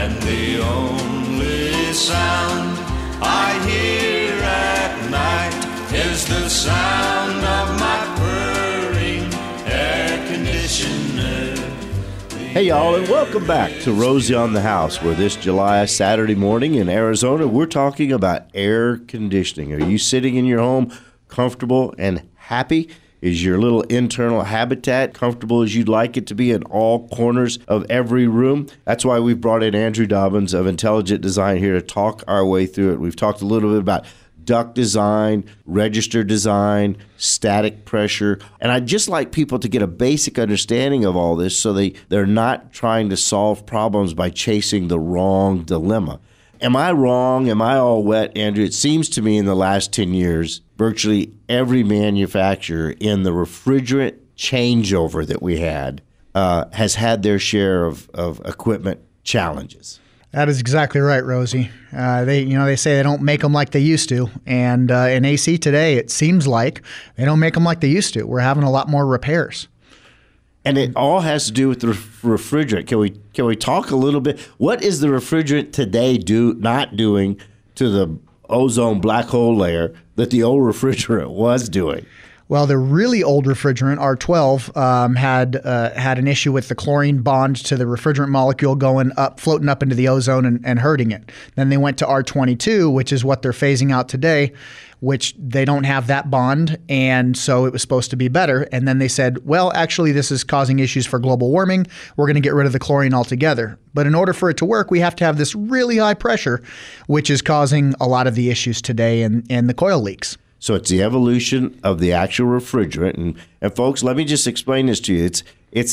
and the only sound I hear at night is the sound of my purring air conditioner. Hey y'all, and welcome back to Rosie on the House, where this July Saturday morning in Arizona, we're talking about air conditioning. Are you sitting in your home comfortable and happy? Is your little internal habitat comfortable as you'd like it to be in all corners of every room? That's why we've brought in Andrew Dobbins of Intelligent Design here to talk our way through it. We've talked a little bit about duct design, register design, static pressure. And I'd just like people to get a basic understanding of all this so they're not trying to solve problems by chasing the wrong dilemma. Am I wrong? Am I all wet, Andrew? It seems to me in the last 10 years, virtually every manufacturer in the refrigerant changeover that we had has had their share of equipment challenges. That is exactly right, Rosie. They say they don't make them like they used to, and in AC today, it seems like they don't make them like they used to. We're having a lot more repairs, and it all has to do with the refrigerant. Can we talk a little bit? What is the refrigerant today not doing to the ozone black hole layer that the old refrigerant was doing? Well, the really old refrigerant, R12, had an issue with the chlorine bond to the refrigerant molecule floating up into the ozone and hurting it. Then they went to R22, which is what they're phasing out today, which they don't have that bond, and so it was supposed to be better. And then they said, well, actually, this is causing issues for global warming. We're going to get rid of the chlorine altogether. But in order for it to work, we have to have this really high pressure, which is causing a lot of the issues today in the coil leaks. So it's the evolution of the actual refrigerant, and folks, let me just explain this to you. It's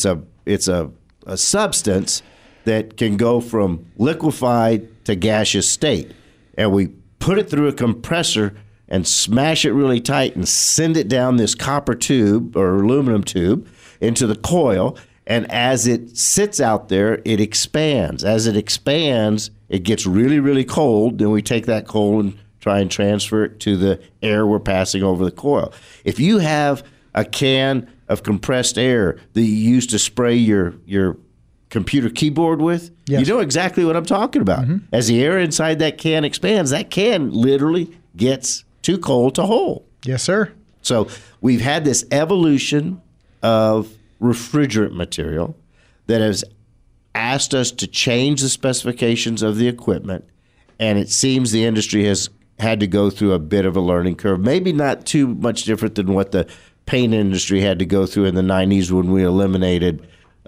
a substance that can go from liquefied to gaseous state, and we put it through a compressor and smash it really tight and send it down this copper tube or aluminum tube into the coil. And as it sits out there, it expands. As it expands, it gets really, really cold. Then we take that cold and try and transfer it to the air we're passing over the coil. If you have a can of compressed air that you use to spray your computer keyboard with, yes, you know exactly what I'm talking about. Mm-hmm. As the air inside that can expands, that can literally gets too cold to hold. Yes, sir. So we've had this evolution of refrigerant material that has asked us to change the specifications of the equipment, and it seems the industry has had to go through a bit of a learning curve, maybe not too much different than what the paint industry had to go through in the 90s when we eliminated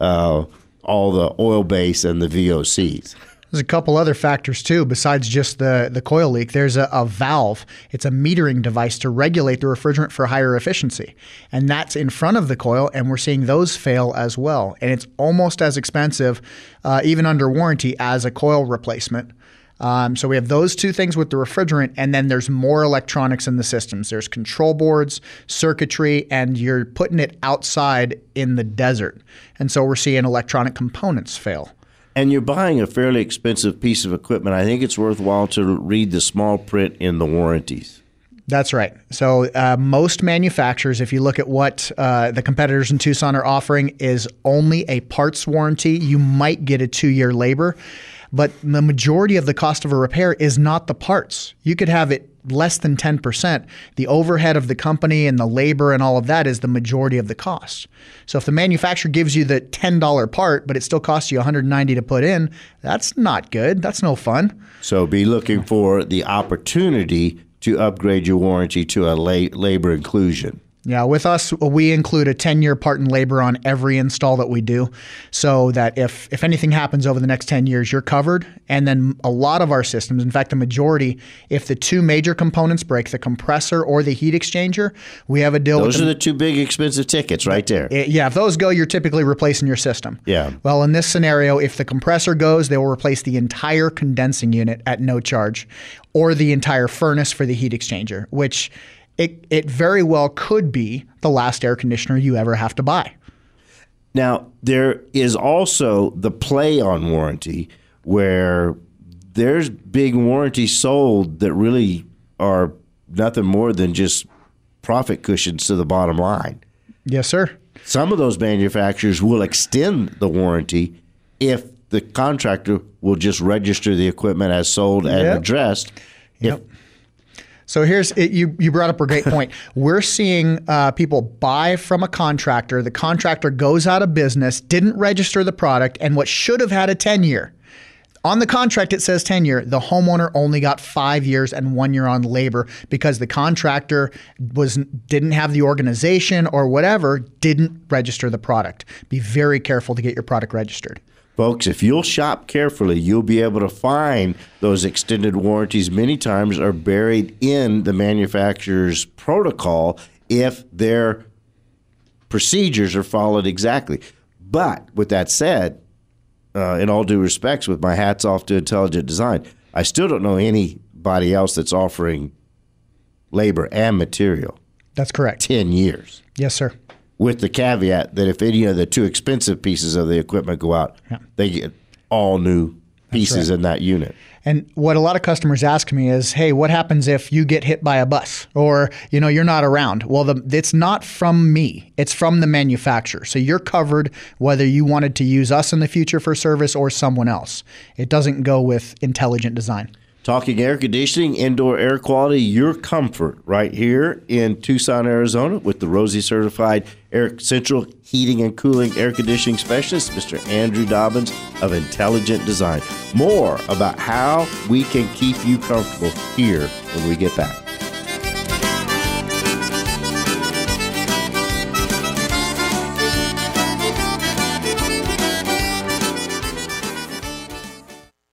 all the oil base and the VOCs. There's a couple other factors too, besides just the coil leak. There's a valve. It's a metering device to regulate the refrigerant for higher efficiency. And that's in front of the coil, and we're seeing those fail as well. And it's almost as expensive, even under warranty, as a coil replacement. So we have those two things with the refrigerant, and then there's more electronics in the systems. There's control boards, circuitry, and you're putting it outside in the desert. And so we're seeing electronic components fail. And you're buying a fairly expensive piece of equipment. I think it's worthwhile to read the small print in the warranties. That's right. So most manufacturers, if you look at what the competitors in Tucson are offering, is only a parts warranty. You might get a 2-year labor. But the majority of the cost of a repair is not the parts. You could have it less than 10%. The overhead of the company and the labor and all of that is the majority of the cost. So if the manufacturer gives you the $10 part, but it still costs you $190 to put in, that's not good. That's no fun. So be looking for the opportunity to upgrade your warranty to a labor inclusion. Yeah, with us, we include a 10-year part and labor on every install that we do, so that if anything happens over the next 10 years, you're covered. And then a lot of our systems, in fact, the majority, if the two major components break, the compressor or the heat exchanger, we have a deal with them. Those are the two big expensive tickets right there. Yeah, if those go, you're typically replacing your system. Yeah. Well, in this scenario, if the compressor goes, they will replace the entire condensing unit at no charge, or the entire furnace for the heat exchanger, which it very well could be the last air conditioner you ever have to buy. Now, there is also the play on warranty, where there's big warranties sold that really are nothing more than just profit cushions to the bottom line. Yes, sir. Some of those manufacturers will extend the warranty if the contractor will just register the equipment as sold and Yep. addressed. Yep. So you brought up a great point. We're seeing people buy from a contractor. The contractor goes out of business, didn't register the product, and what should have had a 10-year. On the contract, it says 10-year. The homeowner only got 5 years and 1 year on labor because the contractor didn't have the organization or whatever, didn't register the product. Be very careful to get your product registered. Folks, if you'll shop carefully, you'll be able to find those extended warranties many times are buried in the manufacturer's protocol if their procedures are followed exactly. But with that said, in all due respects, with my hats off to Intelligent Design, I still don't know anybody else that's offering labor and material. That's correct. 10 years. Yes, sir. With the caveat that if any of the too expensive pieces of the equipment go out, they get all new pieces in that unit. And what a lot of customers ask me is, hey, what happens if you get hit by a bus or, you're not around? Well, it's not from me. It's from the manufacturer. So you're covered whether you wanted to use us in the future for service or someone else. It doesn't go with Intelligent Design. Talking air conditioning, indoor air quality, your comfort right here in Tucson, Arizona with the Rosie Certified Air Central Heating and Cooling Air Conditioning Specialist, Mr. Andrew Dobbins of Intelligent Design. More about how we can keep you comfortable here when we get back.